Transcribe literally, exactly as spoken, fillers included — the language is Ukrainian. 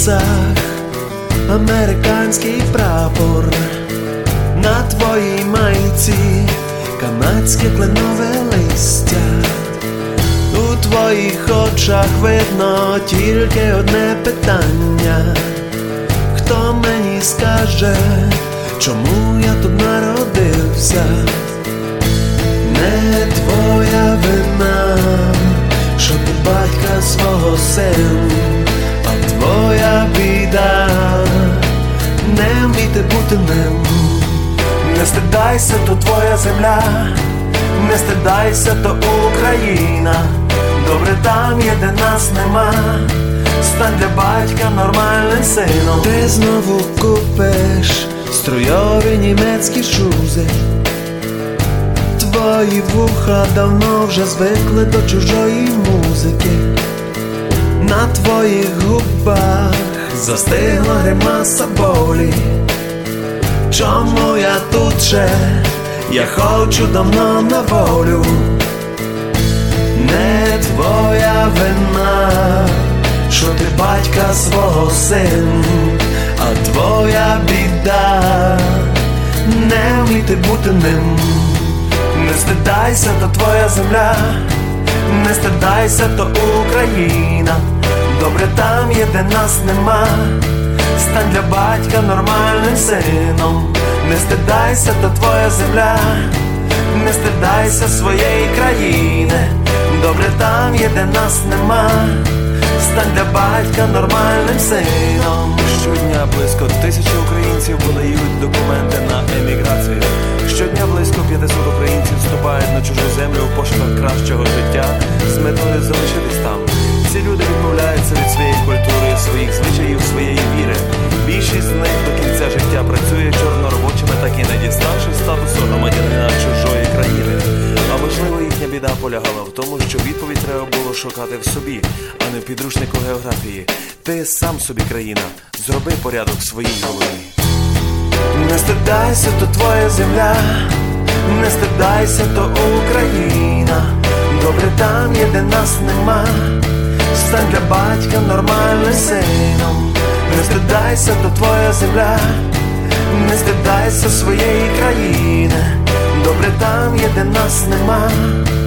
джинсах американський прапор, на твоїй майці канадське кленове листя. У твоїх очах видно тільки одне питання: хто мені скаже, чому я тут народився? Не твоя вина, що ти батька свого син, а твоя біда не вміти бути ним. Не стидайся, то твоя земля, не стидайся, то Україна. Добре там є, де нас нема, стань для батька нормальним сином. Ти знову купиш струйові німецькі шузи, твої вуха давно вже звикли до чужої музики. На твоїх губах застигла гримаса болі. Чому я тут ще? Я хочу давно на волю. Не твоя вина, що ти батька свого син, а твоя біда не вміти бути ним. Не стидайся, то твоя земля, не стидайся, то Україна. Добре там є, де нас нема, стань для батька нормальним сином. Не стидайся, то твоя земля, не стидайся своєї країни. Добре там є, де нас нема, стань для батька нормальним сином. Щодня близько тисячі українців подають документи на еміграцію. Щодня близько п'ятсот українців вступають на чужу землю в пошуках кращого життя з метою залишитись там. Ці люди відмовляються від своєї культури, своїх звичаїв, своєї віри. Більшість з них до кінця життя працює чорноробочими, так і не діставши статусу громадянина чужої країни. А можливо, їхня біда полягала в тому, що відповідь треба було шукати в собі, а не в підручнику географії. Ти сам собі країна, зроби порядок в своїй голові. Не стидайся, то твоя земля, не стидайся, то Україна. Добре там є, де нас нема, стань для батька нормальним сином. Не стидайся, то твоя земля, не стидайся своєї країни. Добре там є, де нас нема,